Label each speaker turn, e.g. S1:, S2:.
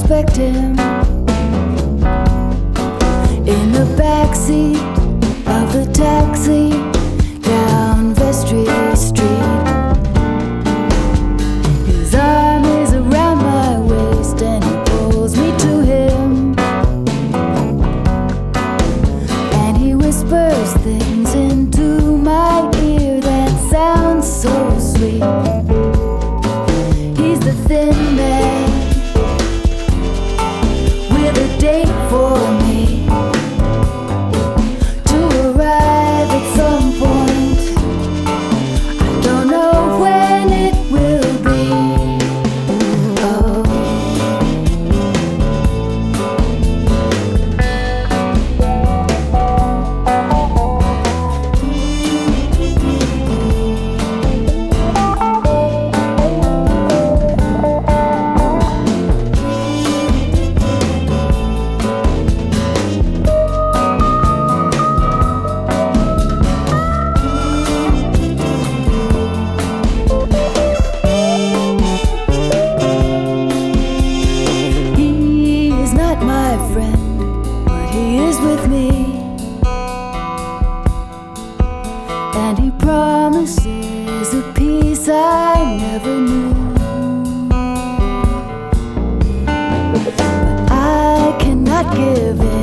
S1: expect him in the backseat of the taxi down Vestry Street. His arm is around my waist and he pulls me to him, and he whispers things into my ear that sound so sweet. He's the thin man with a date for me to arrive at some point. I don't know when it will be. Oh, he is not my friend, but he is with me, and he promises a peace I never knew. But I cannot give in.